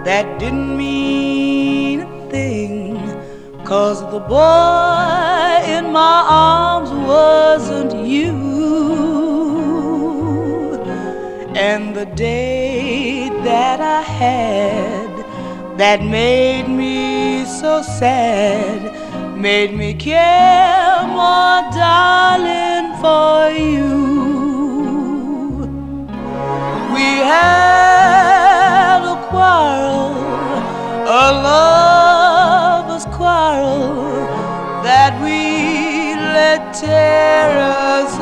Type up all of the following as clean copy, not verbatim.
that didn't mean a thing, 'cause the boy in my arms wasn't you. And the date that I had that made me so sad made me care more, darling, for you. We had a quarrel, a lover's quarrel that we let tear us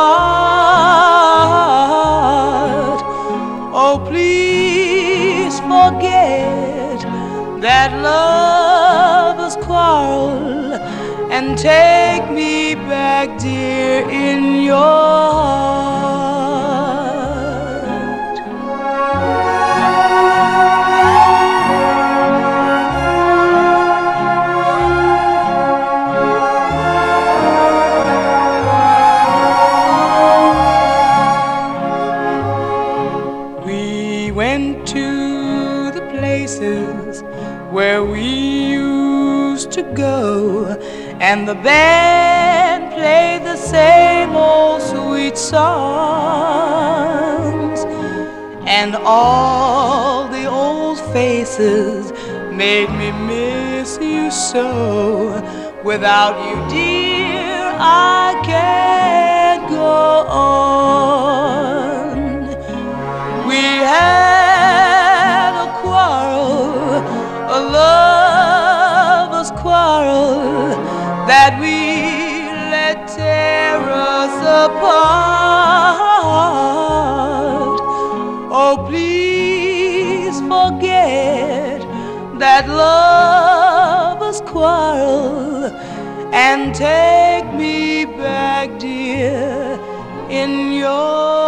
apart. Oh, please forget that lover's quarrel and take me back, dear, in your heart. We went to the places where we used to go, and the band played the same old sweet songs, and all the old faces made me miss you so. Without you, dear, I can't go on. We had a quarrel, a lover's quarrel that we let tear us apart. Oh, please forget that lover's quarrel and take me back, dear, in your